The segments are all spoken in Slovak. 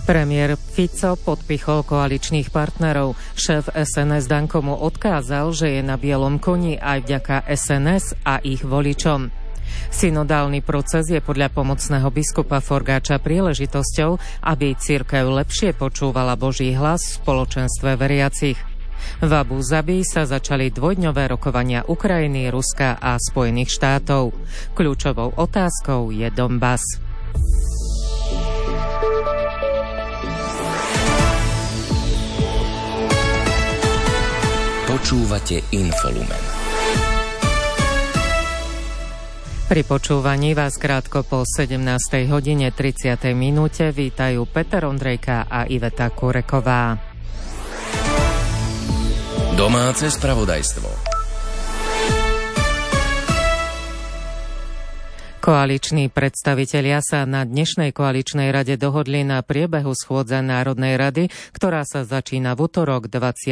Premiér Fico podpichol koaličných partnerov. Šéf SNS Danko mu odkázal, že je na bielom koni aj vďaka SNS a ich voličom. Synodálny proces je podľa pomocného biskupa Forgáča príležitosťou, aby cirkev lepšie počúvala Boží hlas v spoločenstve veriacich. V Abu Zabi sa začali dvojdňové rokovania Ukrajiny, Ruska a Spojených štátov. Kľúčovou otázkou je Donbas. Počúvate Infolumen. Pri počúvaní vás krátko po 17:30 vítajú Peter Ondrejka a Iveta Kureková. Domáce spravodajstvo. Koaliční predstavitelia sa na dnešnej koaličnej rade dohodli na priebehu schôdze Národnej rady, ktorá sa začína v utorok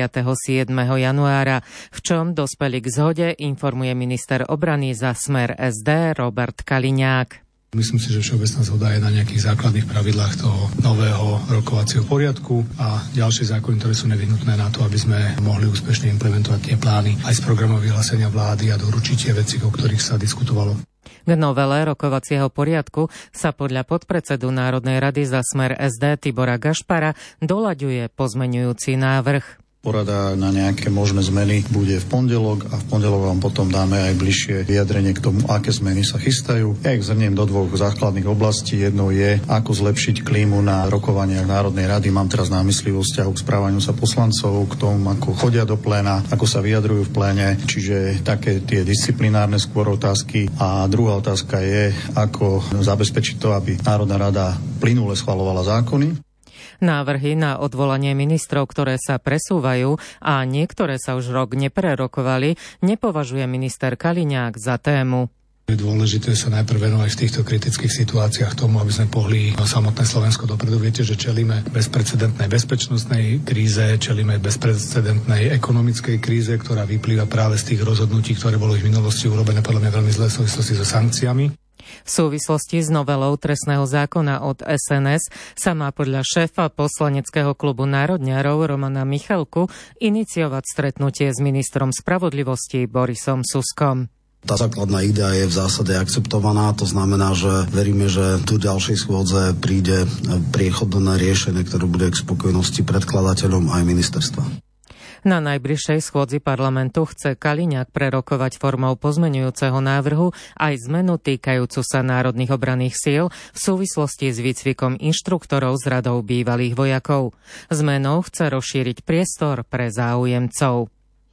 27. januára. V čom dospeli k zhode, informuje minister obrany za Smer SD Robert Kaliňák. Myslím si, že všeobecná zhoda je na nejakých základných pravidlách toho nového rokovacieho poriadku a ďalšie zákony, ktoré sú nevyhnutné na to, aby sme mohli úspešne implementovať tie plány aj z programov vyhlásenia vlády a doručiť tie veci, o ktorých sa diskutovalo. K novele rokovacieho poriadku sa podľa podpredsedu Národnej rady za Smer SD Tibora Gašpara doľaďuje pozmeňujúci návrh. Porada na nejaké možné zmeny bude v pondelok a v pondelok vám potom dáme aj bližšie vyjadrenie k tomu, aké zmeny sa chystajú. Ja ich zhrniem do dvoch základných oblastí. Jednou je, ako zlepšiť klímu na rokovaniach Národnej rady. Mám teraz na mysli vo vzťahu k správaniu sa poslancov, k tomu, ako chodia do pléna, ako sa vyjadrujú v pléne, čiže také tie disciplinárne skôr otázky. A druhá otázka je, ako zabezpečiť to, aby Národná rada plynule schvaľovala zákony. Návrhy na odvolanie ministrov, ktoré sa presúvajú a niektoré sa už rok neprerokovali, nepovažuje minister Kaliňák za tému. Je dôležité sa najprv venovať v týchto kritických situáciách tomu, aby sme pohli samotné Slovensko dopredu. Viete, že čelíme bezprecedentnej bezpečnostnej kríze, čelíme bezprecedentnej ekonomickej kríze, ktorá vyplýva práve z tých rozhodnutí, ktoré boli v minulosti urobené podľa mňa veľmi zlé v súvislosti so sankciami. V súvislosti s novelou trestného zákona od SNS sa má podľa šéfa poslaneckého klubu národňarov Romana Michalku iniciovať stretnutie s ministrom spravodlivosti Borisom Suskom. Tá základná idea je v zásade akceptovaná, to znamená, že veríme, že tu ďalšej schôdze príde priechodné riešenie, ktoré bude k spokojnosti predkladateľom aj ministerstva. Na najbližšej schôdzi parlamentu chce Kaliňák prerokovať formou pozmeňujúceho návrhu aj zmenu týkajúcu sa národných obranných síl v súvislosti s výcvikom inštruktorov z radov bývalých vojakov. Zmenou chce rozšíriť priestor pre záujemcov.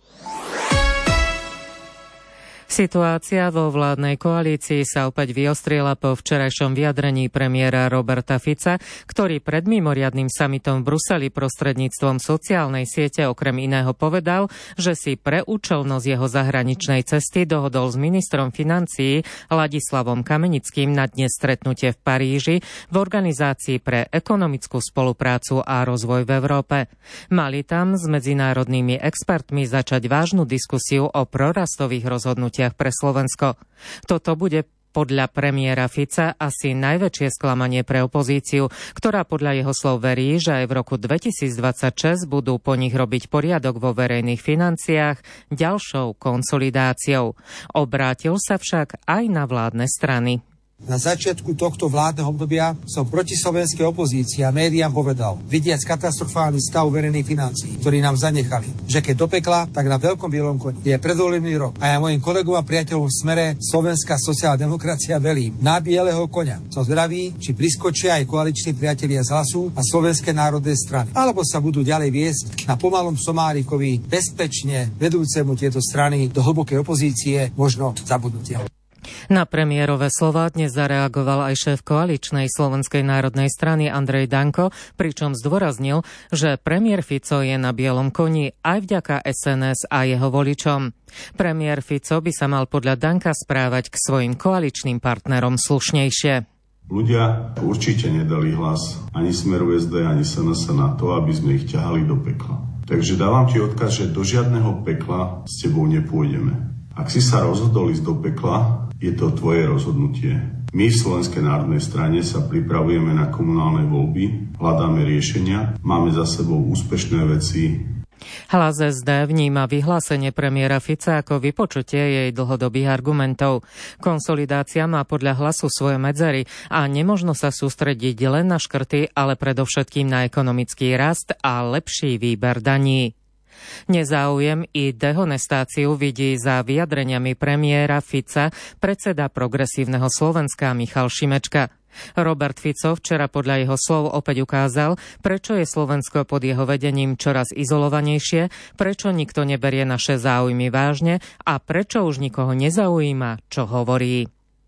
Situácia vo vládnej koalícii sa opäť vyostrila po včerajšom vyjadrení premiéra Roberta Fica, ktorý pred mimoriadnym samitom v Bruseli prostredníctvom sociálnej siete okrem iného povedal, že si pre účelnosť jeho zahraničnej cesty dohodol s ministrom financií Ladislavom Kamenickým na dnes stretnutie v Paríži v Organizácii pre ekonomickú spoluprácu a rozvoj v Európe. Mali tam s medzinárodnými expertmi začať vážnu diskusiu o prorastových rozhodnutiach pre Slovensko. Toto bude podľa premiéra Fica asi najväčšie sklamanie pre opozíciu, ktorá podľa jeho slov verí, že aj v roku 2026 budú po nich robiť poriadok vo verejných financiách ďalšou konsolidáciou. Obrátil sa však aj na vládne strany. Na začiatku tohto vládneho obdobia som proti slovenskej opozícii a médiám povedal, vidiac katastrofálny stav verejných financií, ktorý nám zanechali, že keď do pekla, tak na veľkom bielom koni. Je predvolebný rok a ja mojim kolegom a priateľom v Smere Slovenská sociálna demokracia velím na bieleho koňa. Som zdravý, či priskočia aj koaliční priatelia z Hlasu a Slovenskej národnej strany, alebo sa budú ďalej viesť na pomalom somárikovi bezpečne vedúcemu tieto strany do hlbokej opozície, možno zabudnutia. Na premiérové slová dnes zareagoval aj šéf koaličnej Slovenskej národnej strany Andrej Danko, pričom zdôraznil, že premiér Fico je na bielom koni aj vďaka SNS a jeho voličom. Premiér Fico by sa mal podľa Danka správať k svojim koaličným partnerom slušnejšie. Ľudia určite nedali hlas ani Smeru SD, ani SNS na to, aby sme ich ťahali do pekla. Takže dávam ti odkaz, že do žiadneho pekla s tebou nepôjdeme. Ak si sa rozhodol ísť do pekla, je to tvoje rozhodnutie. My v Slovenskej národnej strane sa pripravujeme na komunálne voľby, hľadáme riešenia, máme za sebou úspešné veci. Hlas SD vníma vyhlásenie premiéra Fica ako vypočutie jej dlhodobých argumentov. Konsolidácia má podľa Hlasu svoje medzery a nemožno sa sústrediť len na škrty, ale predovšetkým na ekonomický rast a lepší výber daní. Nezáujem i dehonestáciu vidí za vyjadreniami premiéra Fica predseda Progresívneho Slovenska Michal Šimečka. Robert Fico včera podľa jeho slov opäť ukázal, prečo je Slovensko pod jeho vedením čoraz izolovanejšie, prečo nikto neberie naše záujmy vážne a prečo už nikoho nezaujíma, čo hovorí.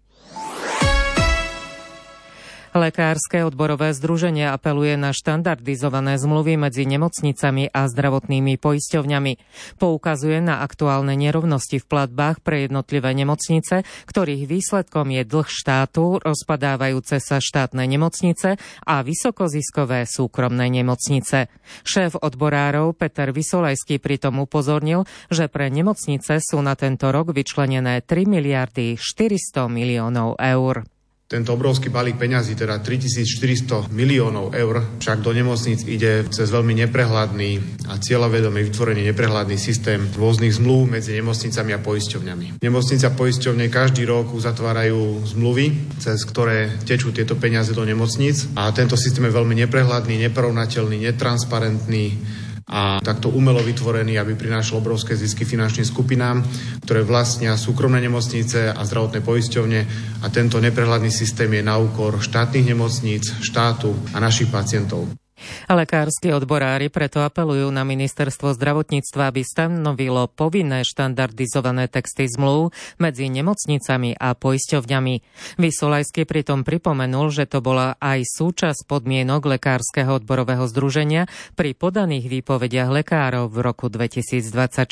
Lekárske odborové združenie apeluje na štandardizované zmluvy medzi nemocnicami a zdravotnými poisťovňami. Poukazuje na aktuálne nerovnosti v platbách pre jednotlivé nemocnice, ktorých výsledkom je dlh štátu, rozpadávajúce sa štátne nemocnice a vysokoziskové súkromné nemocnice. Šéf odborárov Peter Vysolajský pritom upozornil, že pre nemocnice sú na tento rok vyčlenené 3 miliardy 400 miliónov eur. Tento obrovský balík peňazí, teda 3400 miliónov eur, však do nemocníc ide cez veľmi neprehľadný a cieľavedomý vytvorený neprehľadný systém rôznych zmluv medzi nemocnicami a poisťovňami. Nemocnice a poisťovne každý rok uzatvárajú zmluvy, cez ktoré tečú tieto peniaze do nemocníc a tento systém je veľmi neprehľadný, neporovnateľný, netransparentný a takto umelo vytvorený, aby prinášal obrovské zisky finančným skupinám, ktoré vlastnia súkromné nemocnice a zdravotné poisťovne a tento neprehľadný systém je na úkor štátnych nemocníc, štátu a našich pacientov. Lekárski odborári preto apelujú na ministerstvo zdravotníctva, aby stanovilo povinné štandardizované texty zmluv medzi nemocnicami a poisťovňami. Vysolajský pritom pripomenul, že to bola aj súčasť podmienok Lekárskeho odborového združenia pri podaných výpovediach lekárov v roku 2024.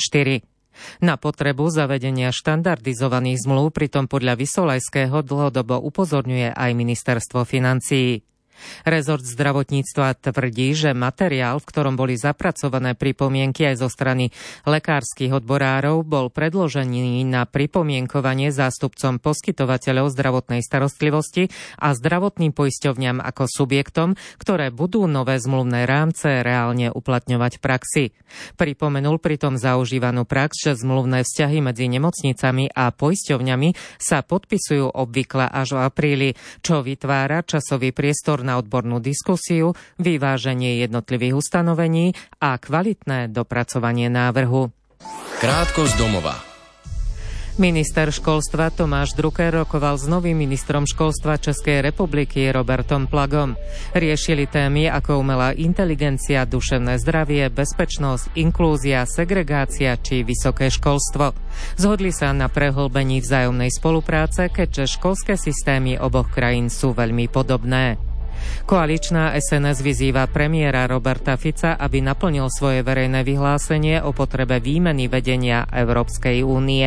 Na potrebu zavedenia štandardizovaných zmluv pritom podľa Vysolajského dlhodobo upozorňuje aj ministerstvo financií. Rezort zdravotníctva tvrdí, že materiál, v ktorom boli zapracované pripomienky aj zo strany lekárskych odborárov, bol predložený na pripomienkovanie zástupcom poskytovateľov zdravotnej starostlivosti a zdravotným poisťovňam ako subjektom, ktoré budú nové zmluvné rámce reálne uplatňovať v praxi. Pripomenul pritom zaužívanú prax, že zmluvné vzťahy medzi nemocnicami a poisťovňami sa podpisujú obvykle až v apríli, čo vytvára časový priestor na odbornú diskusiu, vyváženie jednotlivých ustanovení a kvalitné dopracovanie návrhu. Krátko z domova. Minister školstva Tomáš Drucker rokoval s novým ministrom školstva Českej republiky Robertom Plagom. Riešili témy ako umelá inteligencia, duševné zdravie, bezpečnosť, inklúzia, segregácia či vysoké školstvo. Zhodli sa na prehlbení vzájomnej spolupráce, keďže školské systémy oboch krajín sú veľmi podobné. Koaličná SNS vyzýva premiéra Roberta Fica, aby naplnil svoje verejné vyhlásenie o potrebe výmeny vedenia Európskej únie.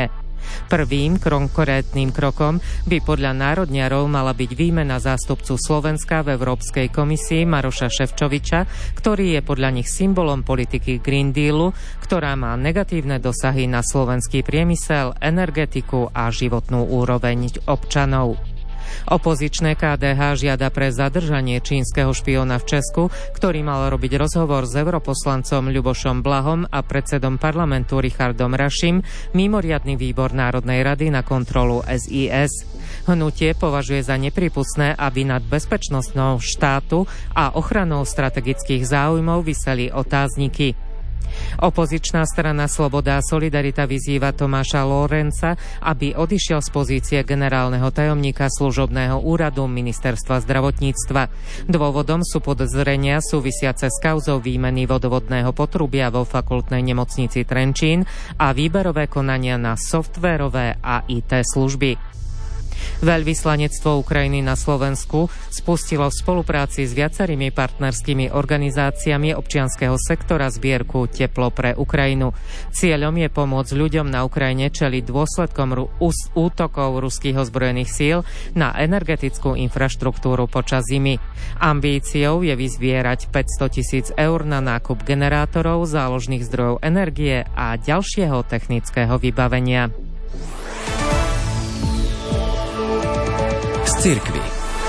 Prvým konkrétnym krokom by podľa národniarov mala byť výmena zástupcu Slovenska v Európskej komisii Maroša Šefčoviča, ktorý je podľa nich symbolom politiky Green Dealu, ktorá má negatívne dosahy na slovenský priemysel, energetiku a životnú úroveň občanov. Opozičné KDH žiada pre zadržanie čínskeho špióna v Česku, ktorý mal robiť rozhovor s europoslancom Ľubošom Blahom a predsedom parlamentu Richardom Rašim, mimoriadny výbor Národnej rady na kontrolu SIS. Hnutie považuje za neprípustné, aby nad bezpečnosťou štátu a ochranou strategických záujmov viseli otázniky. Opozičná strana Sloboda a Solidarita vyzýva Tomáša Lorenca, aby odišiel z pozície generálneho tajomníka služobného úradu ministerstva zdravotníctva. Dôvodom sú podozrenia súvisiace s kauzou výmeny vodovodného potrubia vo fakultnej nemocnici Trenčín a výberové konania na softvérové a IT služby. Veľvyslanectvo Ukrajiny na Slovensku spustilo v spolupráci s viacerými partnerskými organizáciami občianskeho sektora zbierku Teplo pre Ukrajinu. Cieľom je pomôcť ľuďom na Ukrajine čeliť dôsledkom útokov ruských ozbrojených síl na energetickú infraštruktúru počas zimy. Ambíciou je vyzbierať 500 000 eur na nákup generátorov, záložných zdrojov energie a ďalšieho technického vybavenia. cirkvi.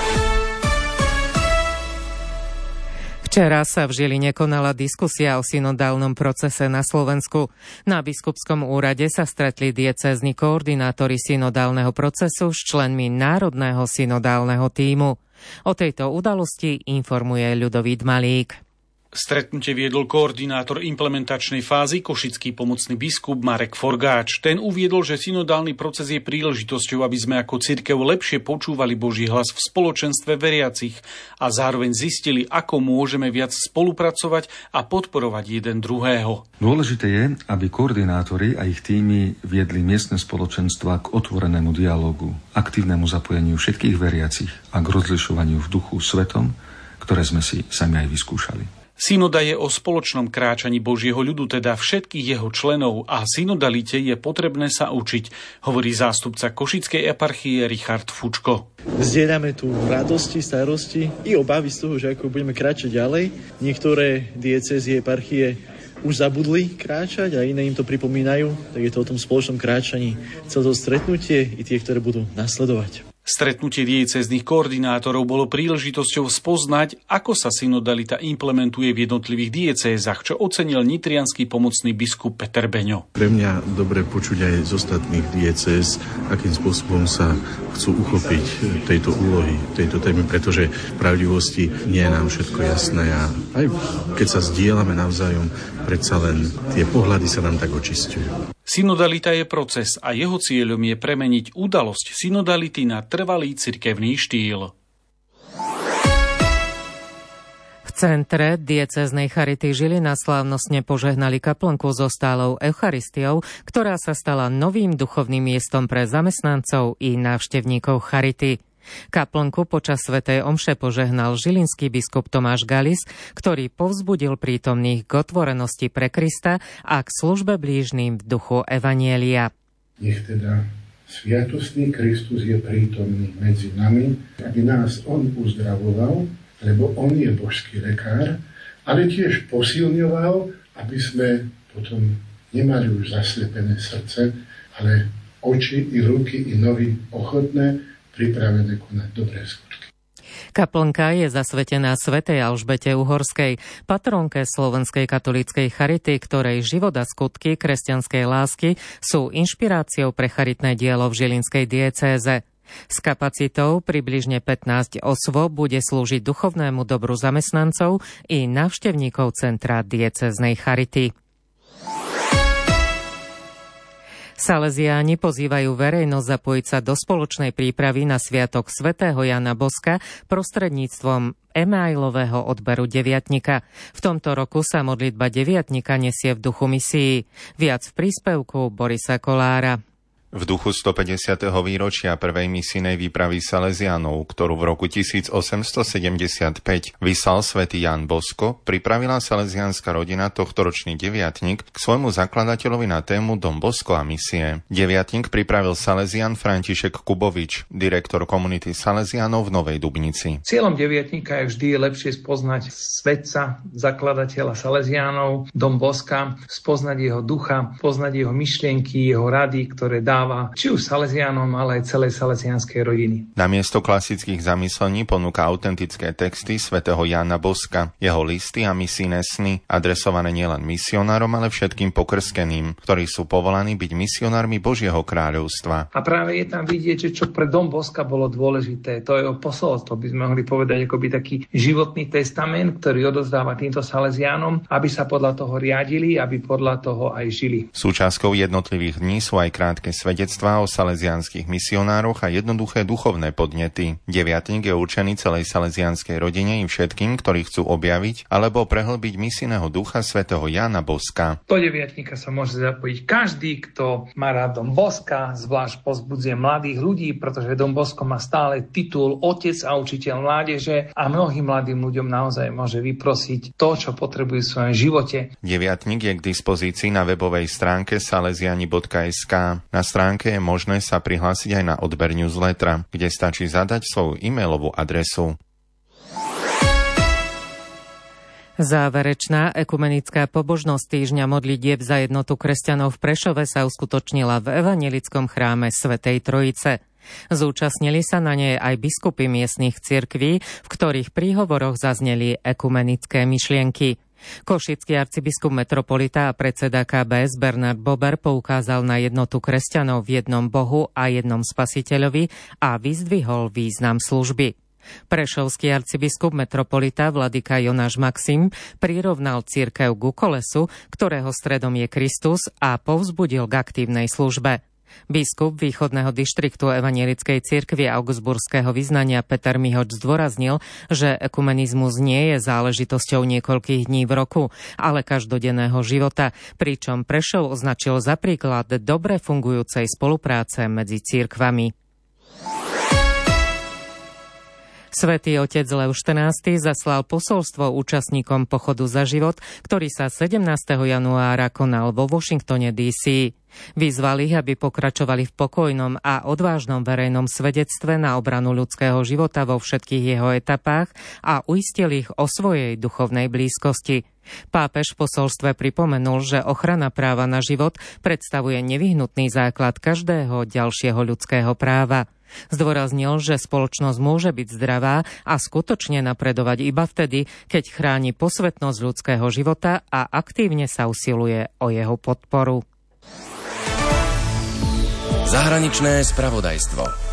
Včera sa v Žiline konala diskusia o synodálnom procese na Slovensku. Na biskupskom úrade sa stretli diecézni koordinátori synodálneho procesu s členmi Národného synodálneho tímu. O tejto udalosti informuje Ľudovít Malík. Stretnutie viedol koordinátor implementačnej fázy, košický pomocný biskup Marek Forgáč. Ten uviedol, že synodálny proces je príležitosťou, aby sme ako cirkev lepšie počúvali Boží hlas v spoločenstve veriacich a zároveň zistili, ako môžeme viac spolupracovať a podporovať jeden druhého. Dôležité je, aby koordinátori a ich tímy viedli miestne spoločenstva k otvorenému dialógu, aktívnemu zapojeniu všetkých veriacich a k rozlišovaniu v duchu svetom, ktoré sme si sami aj vyskúšali. Synoda je o spoločnom kráčaní Božieho ľudu, teda všetkých jeho členov, a synodalite je potrebné sa učiť, hovorí zástupca Košickej eparchie Richard Fučko. Zdieľame tu radosti, starosti i obavy z toho, že ako budeme kráčať ďalej. Niektoré diecézy, eparchie už zabudli kráčať a iné im to pripomínajú, tak je to o tom spoločnom kráčaní. Celé to stretnutie i tie, ktoré budú nasledovať. Stretnutie diecéznych koordinátorov bolo príležitosťou spoznať, ako sa synodalita implementuje v jednotlivých diecézach, čo ocenil nitriansky pomocný biskup Peter Beňo. Pre mňa dobre počuť aj z ostatných diecéz, akým spôsobom sa chcú uchopiť tejto úlohy, tejto témy, pretože v pravdivosti nie je nám všetko jasné a aj keď sa zdieľame navzájom, predsa len tie pohľady sa nám tak očisťujú. Synodalita je proces a jeho cieľom je premeniť udalosť synodality na trvalý cirkevný štýl. V centre diecéznej charity Žilina slávnostne požehnali kaplnku so stálou Eucharistiou, ktorá sa stala novým duchovným miestom pre zamestnancov i návštevníkov charity. Kaplnku počas svätej omše požehnal žilinský biskup Tomáš Galis, ktorý povzbudil prítomných k otvorenosti pre Krista a k službe blížnym v duchu evanjelia. Nech teda sviatostný Kristus je prítomný medzi nami, aby nás on uzdravoval, lebo on je božský lekár, ale tiež posilňoval, aby sme potom nemali už zaslepené srdce, ale oči i ruky i nohy ochotné, pripravené konať dobré skutky. Kaplnka je zasvetená svätej Alžbete Uhorskej, patronke Slovenskej katolíckej charity, ktorej život a skutky kresťanskej lásky sú inšpiráciou pre charitné dielo v žilinskej diecéze. S kapacitou približne 15 osôb bude slúžiť duchovnému dobru zamestnancov i návštevníkov centra diecéznej charity. Salesiáni pozývajú verejnosť zapojiť sa do spoločnej prípravy na sviatok svätého Jana Boska prostredníctvom e-mailového odberu deviatnika. V tomto roku sa modlitba deviatnika nesie v duchu misií. Viac v príspevku Borisa Kolára. V duchu 150. výročia prvej misijnej výpravy Salesiánov, ktorú v roku 1875 vyslal svätý Ján Bosko, pripravila salesiánska rodina tohtoročný deviatnik k svojmu zakladateľovi na tému Dom Bosko a misie. Deviatnik pripravil Salesián František Kubovič, direktor komunity Salesiánov v Novej Dubnici. Cieľom deviatnika je vždy lepšie spoznať svetca, zakladateľa Salesiánov, Dom Boska, spoznať jeho ducha, poznať jeho myšlienky, jeho rady, ktoré dá či už Salesiánom, ale aj celej salesianskej rodiny. Namiesto klasických zamyslení ponúka autentické texty svätého Jána Boska, jeho listy a misijné sny, adresované nielen misionárom, ale všetkým pokrskeným, ktorí sú povolaní byť misionármi Božieho kráľovstva. A práve je tam vidieť, že čo pre Dom Boska bolo dôležité, to je o posolstvo, by sme mohli povedať, akoby taký životný testament, ktorý odozdáva týmto Salesiánom, aby sa podľa toho riadili, aby podľa toho aj žili. Súčasťou jednotlivých dní sú aj krátke svedectvá o salesiánskych misionároch a jednoduché duchovné podnety. Deviatnik je určený celej salesiánskej rodine i všetkým, ktorí chcú objaviť alebo prehlbiť misijného ducha svätého Jána Boska. Do deviatnika sa môže zapojiť každý, kto má rád Dom Boska, zvlášť povzbudzuje mladých ľudí, pretože Dom Bosko má stále titul otec a učiteľ mládeže a mnohým mladým ľuďom naozaj môže vyprosiť to, čo potrebujú v svojom živote. Deviatnik je k dispozícii na webovej stránke salesiani.sk. Na stránke je možné sa prihlásiť aj na odber newslettera, kde stačí zadať svoju e-mailovú adresu. Záverečná ekumenická pobožnosť týždňa modlitieb za jednotu kresťanov v Prešove sa uskutočnila v evanjelickom chráme Svätej Trojice. Zúčastnili sa na nej aj biskupy miestnych cirkví, v ktorých príhovoroch zazneli ekumenické myšlienky. Košický arcibiskup metropolita a predseda KBS Bernard Bober poukázal na jednotu kresťanov v jednom Bohu a jednom Spasiteľovi a vyzdvihol význam služby. Prešovský arcibiskup metropolita vladyka Jonáš Maxim prirovnal cirkev ku kolesu, ktorého stredom je Kristus, a povzbudil k aktívnej službe. Biskup východného dištriktu Evangelickej cirkvi augsburského vyznania Peter Mihoč zdôraznil, že ekumenizmus nie je záležitosťou niekoľkých dní v roku, ale každodenného života, pričom Prešov označil za príklad dobre fungujúcej spolupráce medzi cirkvami. Svätý otec Lev XIV zaslal posolstvo účastníkom pochodu za život, ktorý sa 17. januára konal vo Washingtone DC. Vyzval ich, aby pokračovali v pokojnom a odvážnom verejnom svedectve na obranu ľudského života vo všetkých jeho etapách a uistil ich o svojej duchovnej blízkosti. Pápež v posolstve pripomenul, že ochrana práva na život predstavuje nevyhnutný základ každého ďalšieho ľudského práva. Zdôraznil, že spoločnosť môže byť zdravá a skutočne napredovať iba vtedy, keď chráni posvetnosť ľudského života a aktívne sa usiluje o jeho podporu. Zahraničné spravodajstvo.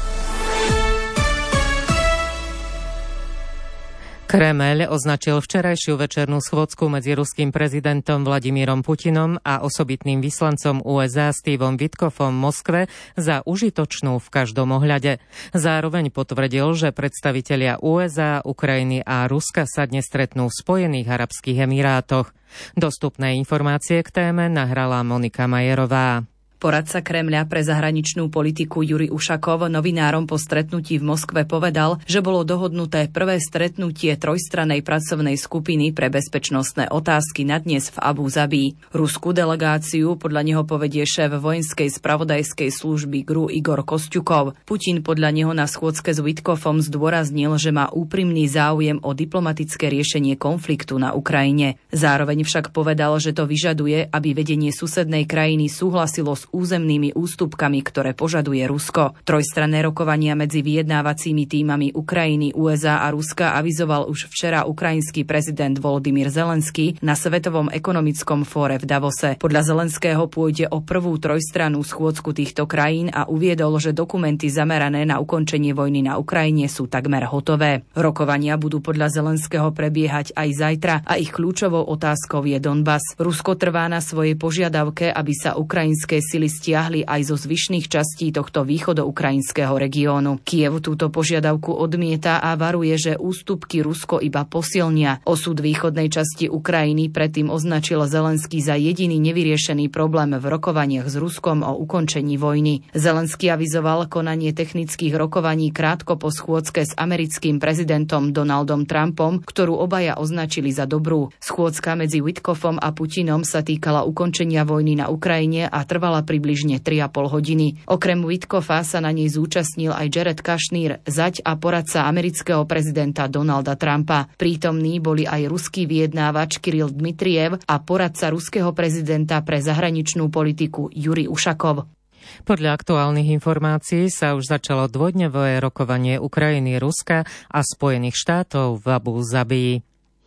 Kremeľ označil včerajšiu večernú schôdzku medzi ruským prezidentom Vladimírom Putinom a osobitným vyslancom USA Stevom Witkofom v Moskve za užitočnú v každom ohľade. Zároveň potvrdil, že predstavitelia USA, Ukrajiny a Ruska sa dnes stretnú v Spojených arabských emirátoch. Dostupné informácie k téme nahrala Monika Majerová. Poradca Kremľa pre zahraničnú politiku Jurij Ušakov novinárom po stretnutí v Moskve povedal, že bolo dohodnuté prvé stretnutie trojstrannej pracovnej skupiny pre bezpečnostné otázky na dnes v Abu Zabi. Ruskú delegáciu podľa neho povedie šéf vojenskej spravodajskej služby GRU Igor Kosťukov. Putin podľa neho na schôdzke s Witkofom zdôraznil, že má úprimný záujem o diplomatické riešenie konfliktu na Ukrajine. Zároveň však povedal, že to vyžaduje, aby vedenie susednej krajiny súhlasilo s územnými ústupkami, ktoré požaduje Rusko. Trojstranné rokovania medzi vyjednávacími tímami Ukrajiny, USA a Ruska avizoval už včera ukrajinský prezident Volodymyr Zelenský na Svetovom ekonomickom fóre v Davose. Podľa Zelenského pôjde o prvú trojstrannú schôdzku týchto krajín a uviedol, že dokumenty zamerané na ukončenie vojny na Ukrajine sú takmer hotové. Rokovania budú podľa Zelenského prebiehať aj zajtra a ich kľúčovou otázkou je Donbas. Rusko trvá na svojej požiadavke, aby sa ukrajinské sily stiahli aj zo zvyšných častí tohto východoukrajinského regiónu. Kyjev túto požiadavku odmieta a varuje, že ústupky Rusko iba posilnia. Osud východnej časti Ukrajiny predtým označil Zelenský za jediný nevyriešený problém v rokovaniach s Ruskom o ukončení vojny. Zelenský avizoval konanie technických rokovaní krátko po schôdzke s americkým prezidentom Donaldom Trumpom, ktorú obaja označili za dobrú. Schôdzka medzi Witkofom a Putinom sa týkala ukončenia vojny na Ukrajine a trvala približne 3,5 hodiny. Okrem Witkofa sa na nej zúčastnil aj Jared Kushner, zať a poradca amerického prezidenta Donalda Trumpa. Prítomní boli aj ruský vyjednávač Kiril Dmitriev a poradca ruského prezidenta pre zahraničnú politiku Jurij Ušakov. Podľa aktuálnych informácií sa už začalo dvojdňové rokovanie Ukrajiny, Ruska a Spojených štátov v Abu Zabii.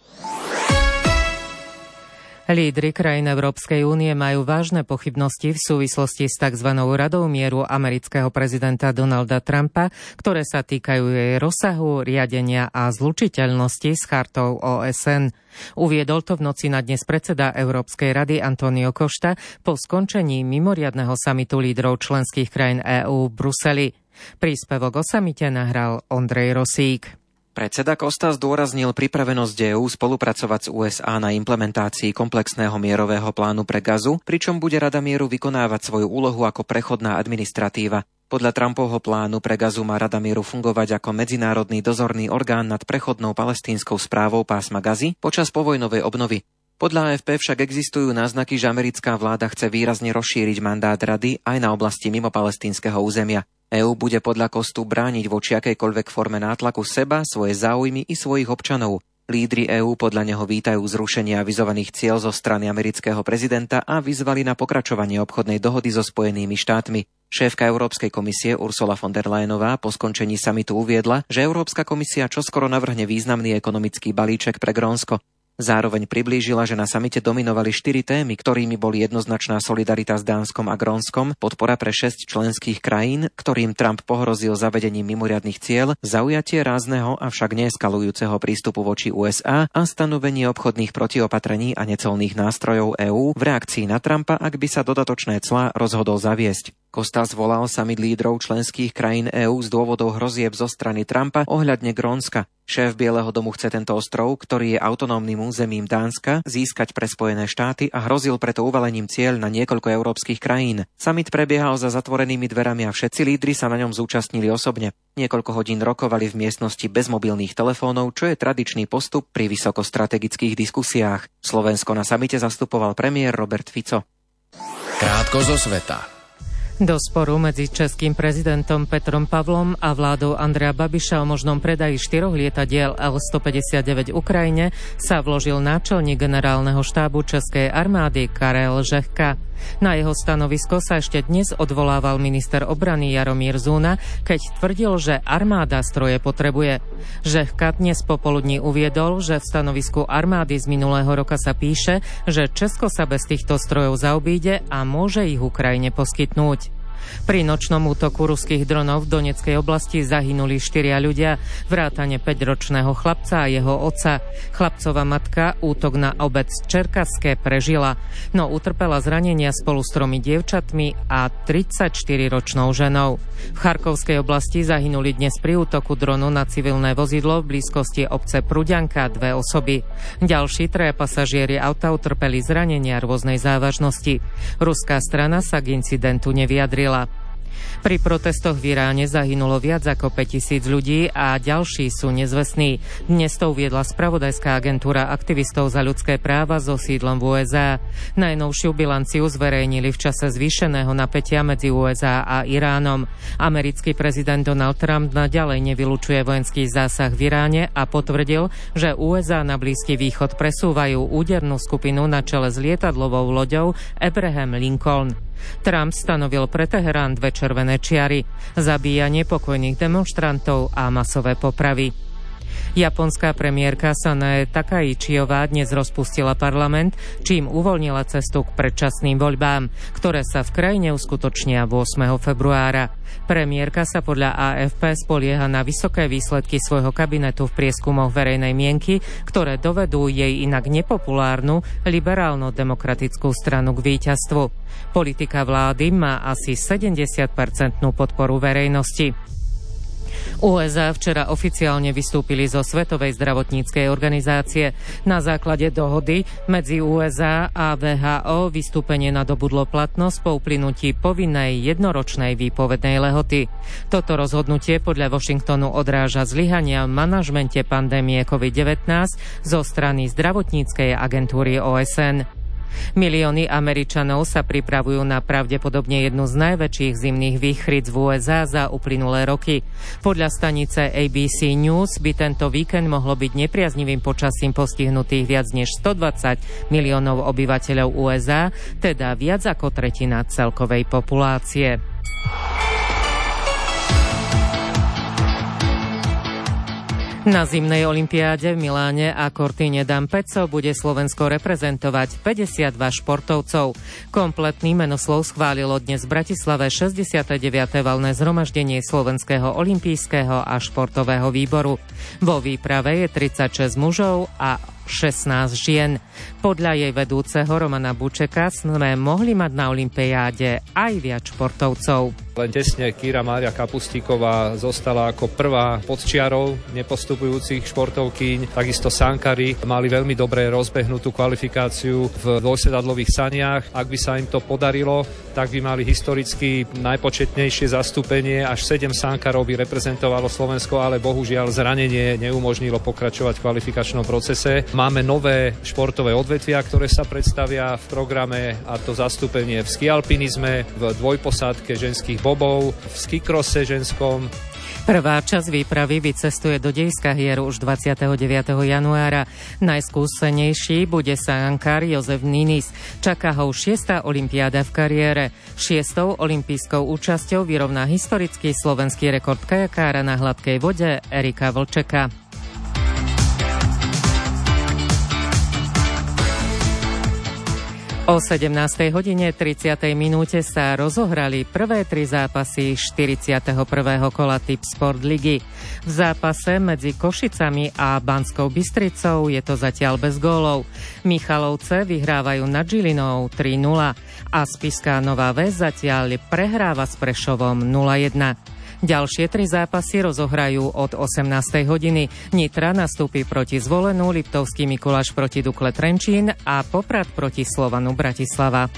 Lídri krajín Európskej únie majú vážne pochybnosti v súvislosti s tzv. Radou mieru amerického prezidenta Donalda Trumpa, ktoré sa týkajú jej rozsahu, riadenia a zlučiteľnosti s chartou OSN. Uviedol to v noci na dnes predseda Európskej rady Antonio Costa po skončení mimoriadneho samitu lídrov členských krajín EÚ v Bruseli. Príspevok o samite nahral Ondrej Rosík. Predseda Costa zdôraznil pripravenosť EÚ spolupracovať s USA na implementácii komplexného mierového plánu pre Gazu, pričom bude Rada mieru vykonávať svoju úlohu ako prechodná administratíva. Podľa Trumpovho plánu pre Gazu má Rada mieru fungovať ako medzinárodný dozorný orgán nad prechodnou palestínskou správou pásma Gazy počas povojnovej obnovy. Podľa AFP však existujú náznaky, že americká vláda chce výrazne rozšíriť mandát Rady aj na oblasti mimo palestínskeho územia. EÚ bude podľa Costu brániť voči akejkoľvek forme nátlaku seba, svoje záujmy i svojich občanov. Lídri EÚ podľa neho vítajú zrušenie avizovaných cieľ zo strany amerického prezidenta a vyzvali na pokračovanie obchodnej dohody so Spojenými štátmi. Šéfka Európskej komisie Ursula von der Leyenová po skončení samitu uviedla, že Európska komisia čoskoro navrhne významný ekonomický balíček pre Grónsko. Zároveň priblížila, že na samite dominovali 4 témy, ktorými boli jednoznačná solidarita s Dánskom a Grónskom, podpora pre 6 členských krajín, ktorým Trump pohrozil zavedením mimoriadnych cieľ, zaujatie rázneho, avšak neeskalujúceho prístupu voči USA a stanovenie obchodných protiopatrení a necolných nástrojov EÚ v reakcii na Trumpa, ak by sa dodatočné clá rozhodol zaviesť. Costa zvolal summit lídrov členských krajín EÚ z dôvodov hrozieb zo strany Trumpa ohľadne Grónska. Šéf Bieleho domu chce tento ostrov, ktorý je autonómnym územím Dánska, získať pre Spojené štáty a hrozil preto uvalením cieľ na niekoľko európskych krajín. Summit prebiehal za zatvorenými dverami a všetci lídri sa na ňom zúčastnili osobne. Niekoľko hodín rokovali v miestnosti bez mobilných telefónov, čo je tradičný postup pri vysokostrategických diskusiách. Slovensko na samite zastupoval premiér Robert Fico. Krátko zo sveta. Do sporu medzi českým prezidentom Petrom Pavlom a vládou Andreja Babiša o možnom predaji 4 lietadiel L-159 Ukrajine sa vložil náčelník generálneho štábu Českej armády Karel Žehka. Na jeho stanovisko sa ešte dnes odvolával minister obrany Jaromír Zúna, keď tvrdil, že armáda stroje potrebuje. Žehka dnes popoludní uviedol, že v stanovisku armády z minulého roka sa píše, že Česko sa bez týchto strojov zaobíde a môže ich Ukrajine poskytnúť. Pri nočnom útoku ruských dronov v Donetskej oblasti zahynuli 4 ľudia, vrátane 5-ročného chlapca a jeho otca. Chlapcova matka útok na obec Čerkaské prežila, no utrpela zranenia spolu s 3 dievčatmi a 34-ročnou ženou. V Charkovskej oblasti zahynuli dnes pri útoku dronu na civilné vozidlo v blízkosti obce Pruďanka 2 osoby. Ďalší 3 pasažieri auta utrpeli zranenia rôznej závažnosti. Ruská strana sa k incidentu nevyjadrila. Pri protestoch v Iráne zahynulo viac ako 5000 ľudí a ďalší sú nezvestní. Dnes to uviedla spravodajská agentúra aktivistov za ľudské práva so sídlom v USA. Najnovšiu bilanciu zverejnili v čase zvýšeného napätia medzi USA a Iránom. Americký prezident Donald Trump naďalej nevylučuje vojenský zásah v Iráne a potvrdil, že USA na Blízky východ presúvajú údernú skupinu na čele s lietadlovou loďou Abraham Lincoln. Trump stanovil pre Teherán 2 červené čiary, zabíjanie pokojných demonštrantov a masové popravy. Japonská premiérka Sanae Takaichiová dnes rozpustila parlament, čím uvoľnila cestu k predčasným voľbám, ktoré sa v krajine uskutočnia 8. februára. Premiérka sa podľa AFP spolieha na vysoké výsledky svojho kabinetu v prieskumoch verejnej mienky, ktoré dovedú jej inak nepopulárnu liberálno-demokratickú stranu k víťazstvu. Politika vlády má asi 70% podporu verejnosti. USA včera oficiálne vystúpili zo Svetovej zdravotníckej organizácie. Na základe dohody medzi USA a WHO vystúpenie nadobudlo platnosť po uplynutí povinnej jednoročnej výpovednej lehoty. Toto rozhodnutie podľa Washingtonu odráža zlyhania v manažmente pandémie COVID-19 zo strany zdravotníckej agentúry OSN. Milióny Američanov sa pripravujú na pravdepodobne jednu z najväčších zimných výchric v USA za uplynulé roky. Podľa stanice ABC News by tento víkend mohlo byť nepriaznivým počasím postihnutých viac než 120 miliónov obyvateľov USA, teda viac ako tretina celkovej populácie. Na zimnej olympiáde v Miláne a Cortine d'Ampezzo bude Slovensko reprezentovať 52 športovcov. Kompletný menoslov schválilo dnes v Bratislave 69. valné zhromaždenie Slovenského olympijského a športového výboru. Vo výprave je 36 mužov a 16 žien. Podľa jej vedúceho Romana Bučeka sme mohli mať na olympiáde aj viac športovcov. Len tesne Kýra Mária Kapustíková zostala ako prvá pod čiarou nepostupujúcich športovkýň. Takisto Sankari mali veľmi dobre rozbehnutú kvalifikáciu v dvojsedadlových saniach. Ak by sa im to podarilo, tak by mali historicky najpočetnejšie zastúpenie. Až 7 Sankarov by reprezentovalo Slovensko, ale bohužiaľ zranenie neumožnilo pokračovať v kvalifikačnom procese. Máme nové športové odvetvia, ktoré sa predstavia v programe, a to zastúpenie v skialpinizme, v dvojposádke ženských bobov, v skikrose ženskom. Prvá časť výpravy vycestuje do Dejska hier už 29. januára. Najskúsenejší bude sánkar Jozef Ninis. Čaká ho 6. olympiáda v kariére. 6. olympijskou účasťou vyrovná historický slovenský rekord kajakára na hladkej vode Erika Vlčeka. O 17:30 sa rozohrali prvé 3 zápasy 41. kola Tip Sport ligy. V zápase medzi Košicami a Banskou Bystricou je to zatiaľ bez gólov. Michalovce vyhrávajú nad Žilinou 3-0 a Spišská Nová Ves zatiaľ prehráva s Prešovom 0-1. Ďalšie 3 zápasy rozohrajú od 18:00. Nitra nastúpi proti Zvolenu, Liptovský Mikuláš proti Dukle Trenčín a Poprad proti Slovanu Bratislava.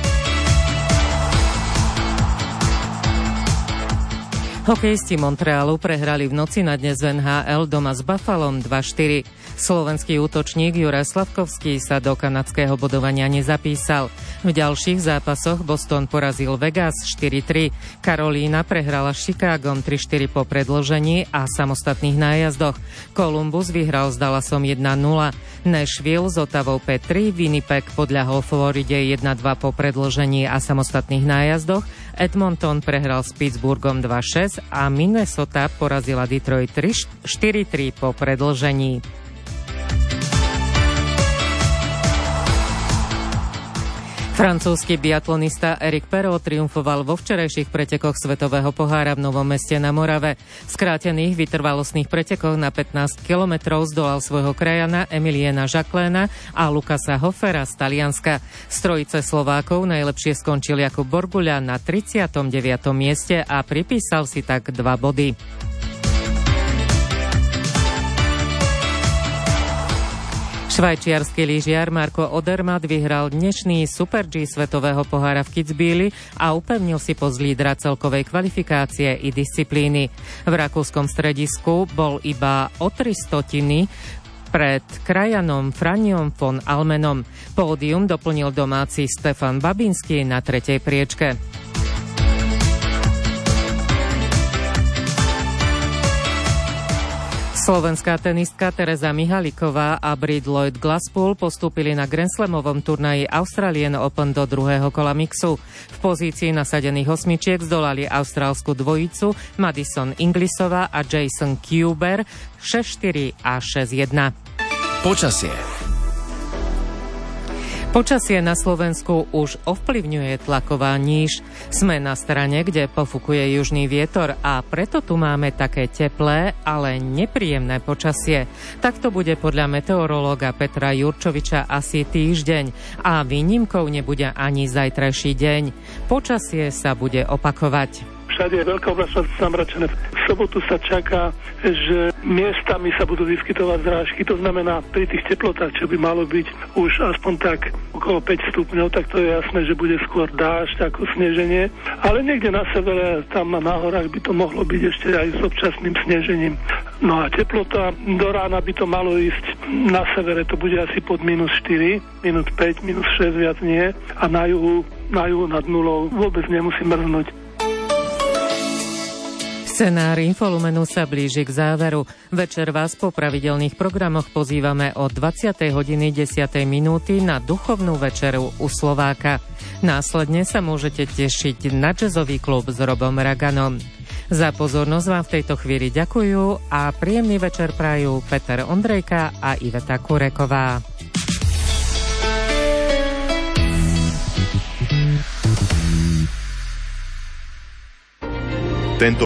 Hokejisti Montrealu prehrali v noci na dnes v NHL doma s Buffalom 2-4. Slovenský útočník Juraj Slavkovský sa do kanadského bodovania nezapísal. V ďalších zápasoch Boston porazil Vegas 4-3. Karolína prehrala s Chicagom 3-4 po predĺžení a samostatných nájazdoch. Columbus vyhral s Dallasom 1-0. Nashville s Ottawou 5-3. Winnipeg podľahol Floride 1-2 po predĺžení a samostatných nájazdoch. Edmonton prehral s Pittsburghom 2-6 a Minnesota porazila Detroit 4-3 po predĺžení. Francúzsky biatlonista Eric Perrault triumfoval vo včerajších pretekoch Svetového pohára v Novom Meste na Morave. V skrátených vytrvalostných pretekoch na 15 kilometrov zdolal svojho krajana Emiliena Jacquelina a Lukasa Hoffera z Talianska. Z trojice Slovákov najlepšie skončil Jakub Borguľa na 39. mieste a pripísal si tak 2 body. Švajčiarsky lyžiar Marco Odermatt vyhral dnešný Super G Svetového pohára v Kitzbüheli a upevnil si post lídra celkovej kvalifikácie i disciplíny. V rakúskom stredisku bol iba o 300 pred krajanom Franiom von Almenom. Pódium doplnil domáci Stefan Babinský na 3. priečke. Slovenská tenistka Tereza Mihaliková a Brit Lloyd Glasspool postúpili na Grand Slamovom turnaji Australian Open do druhého kola mixu. V pozícii nasadených osmičiek zdolali austrálsku dvojicu Madison Inglisová a Jason Kuber 6-4 a 6-1. Počasie. Počasie na Slovensku už ovplyvňuje tlaková níž. Sme na strane, kde pofukuje južný vietor a preto tu máme také teplé, ale nepríjemné počasie. Tak to bude podľa meteorológa Petra Jurčoviča asi týždeň a výnimkou nebude ani zajtrajší deň. Počasie sa bude opakovať. Všade je veľká oblasť zamračené. V sobotu sa čaká, že miestami sa budú vyskytovať zrážky. To znamená, pri tých teplotách, čo by malo byť už aspoň tak okolo 5 stupňov, tak to je jasné, že bude skôr dážď ako sneženie. Ale niekde na severe, tam na horách by to mohlo byť ešte aj s občasným snežením. No a teplota do rána by to malo ísť. Na severe to bude asi pod -4, -5, -6, viac nie. A na juhu nad nulou vôbec nemusí mrznúť. Scenár Infolumenu sa blíži k záveru. Večer vás po pravidelných programoch pozývame o 20:10 na duchovnú večeru u Slováka. Následne sa môžete tešiť na jazzový klub s Robom Raganom. Za pozornosť vám v tejto chvíli ďakujú a príjemný večer prajú Peter Ondrejka a Iveta Kureková. Tento